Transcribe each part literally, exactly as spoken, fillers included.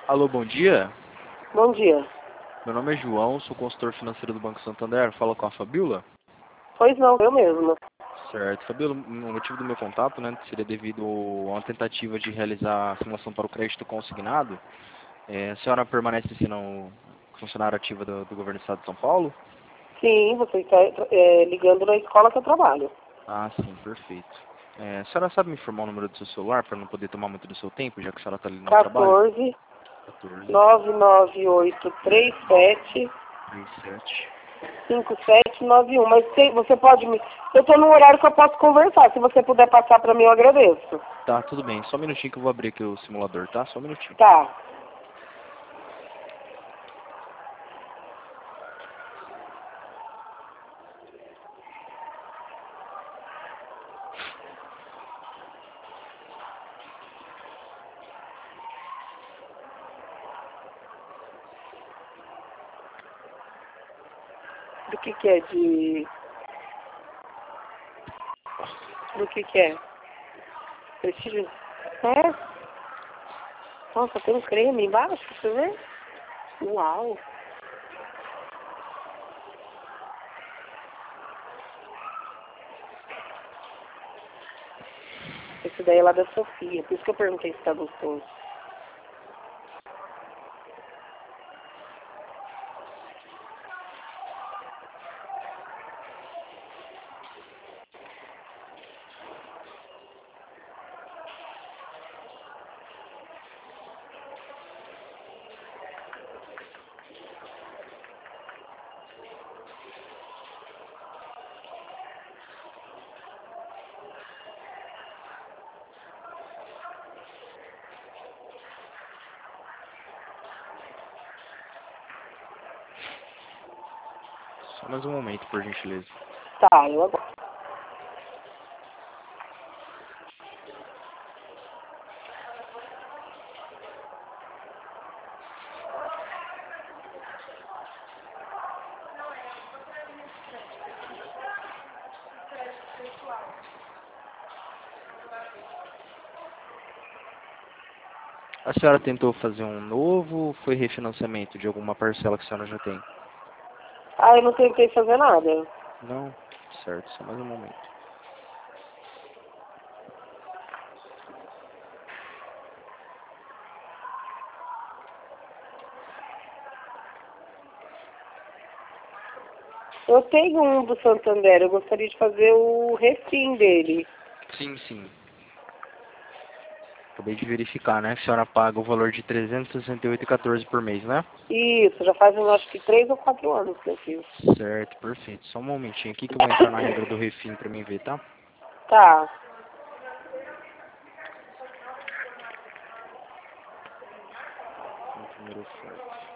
Alô, bom dia. Bom dia. Meu nome é João, sou consultor financeiro do Banco Santander. Fala com a Fabiola? Pois não, eu mesma. Certo. Fabiola, o motivo do meu contato, né, seria devido a uma tentativa de realizar a simulação para o crédito consignado. É, a senhora permanece sendo funcionária ativa do, do governo do estado de São Paulo? Sim, você está é, ligando na escola que eu trabalho. Ah, sim, perfeito. É, a senhora sabe me informar o número do seu celular para não poder tomar muito do seu tempo, já que a senhora está ali no trabalho? quatorze, quatorze, nove nove oito, três sete, trinta e sete. cinco sete nove um. Mas tem, você pode me... Eu estou num horário que eu posso conversar. Se você puder passar para mim, eu agradeço. Tá, tudo bem. Só um minutinho que eu vou abrir aqui o simulador, tá? Só um minutinho. Tá. Do que que é de... Do que que é? Prestígio? É? Nossa, tem um creme embaixo, você vê? Uau. Esse daí é lá da Sofia. Por isso que eu perguntei se tá gostoso. Só mais um momento, por gentileza. Tá, eu agora. A senhora tentou fazer um novo ou foi refinanciamento de alguma parcela que a senhora já tem? Ah, eu não tentei fazer nada. Não? Certo, só mais um momento. Eu tenho um do Santander, eu gostaria de fazer o refim dele. Sim, sim. Acabei de verificar, né? A senhora paga o valor de trezentos e sessenta e oito reais e quatorze por mês, né? Isso, já faz, eu acho que três ou quatro anos que eu fiz. Certo, perfeito. Só um momentinho aqui que eu vou entrar na regra do refim pra mim ver, tá? Tá. No primeiro oferta.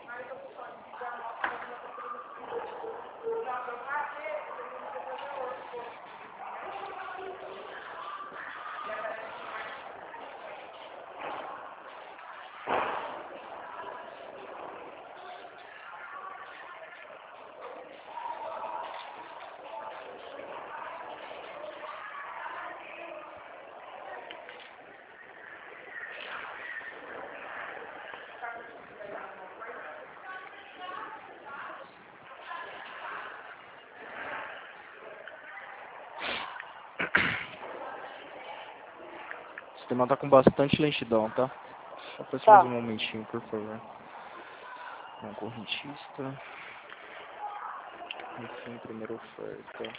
O sistema tá com bastante lentidão, tá? Só peço mais Tá. um momentinho, por favor. Não correntista. Refim, primeira oferta.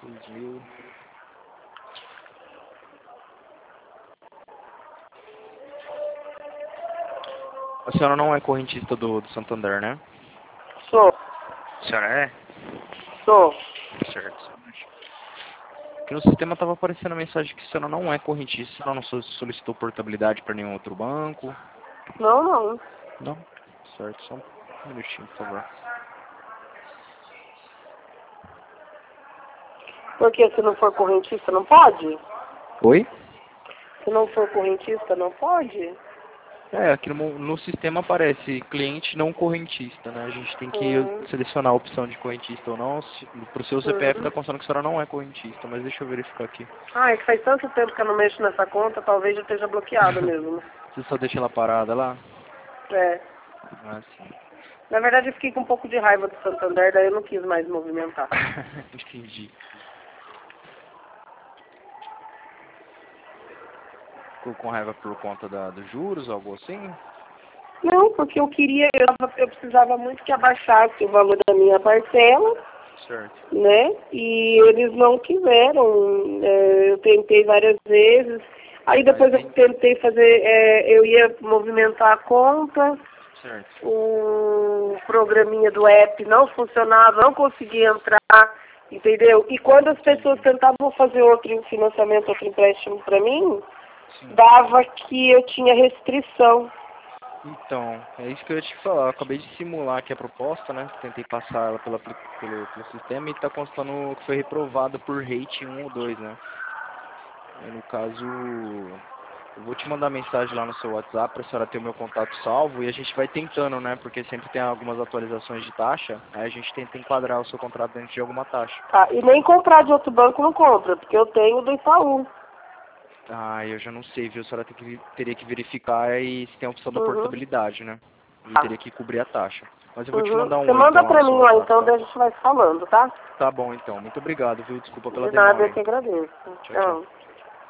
seis mil. A senhora não é correntista do, do Santander, né? Sou. A senhora é? Sou. Certo. Porque no sistema estava aparecendo a mensagem que a senhora não é correntista, a senhora não so- solicitou portabilidade para nenhum outro banco. Não, não. Não? Certo, só um minutinho, por favor. Porque se não for correntista, não pode? Oi? Se não for correntista, não pode? É, aqui no, no sistema aparece cliente não correntista, né? A gente tem que Hum. selecionar a opção de correntista ou não. Para o seu C P F está Uhum. constando que a senhora não é correntista, mas deixa eu verificar aqui. Ah, é que faz tanto tempo que eu não mexo nessa conta, talvez já esteja bloqueado mesmo. Você só deixa ela parada lá? É. Ah, sim. Na verdade, eu fiquei com um pouco de raiva do Santander, daí eu não quis mais movimentar. Entendi. Ficou com raiva por conta da, dos juros, algo assim? Não, porque eu queria, eu, tava- eu precisava muito que abaixasse o valor da minha parcela, Certo. né? E eles não quiseram. É, eu tentei várias vezes. Aí depois eu tentei fazer, é, eu ia movimentar a conta, Certo. o programinha do app não funcionava, não conseguia entrar, entendeu? E quando as pessoas tentavam fazer outro financiamento, outro empréstimo para mim, Sim. dava que eu tinha restrição. Então, é isso que eu ia te falar. Eu acabei de simular aqui a proposta, né? Tentei passar ela pela, pelo, pelo sistema e está constando que foi reprovada por rating um ou dois, né? E no caso, eu vou te mandar mensagem lá no seu WhatsApp para a senhora ter o meu contato salvo e a gente vai tentando, né? Porque sempre tem algumas atualizações de taxa, aí a gente tenta enquadrar o seu contrato dentro de alguma taxa. Tá? E nem comprar de outro banco não compra, porque eu tenho do Itaú. Ah, eu já não sei, viu? A senhora tem que, teria que verificar aí se tem a opção da Uhum. portabilidade, né? E Tá. teria que cobrir a taxa. Mas eu vou te Uhum. mandar um Você oi manda então lá pra no seu mim lá WhatsApp, então, tá? daí a gente vai falando, tá? Tá bom então. Muito obrigado, viu? Desculpa pela De nada, demora eu aí. que agradeço. Tchau, tchau.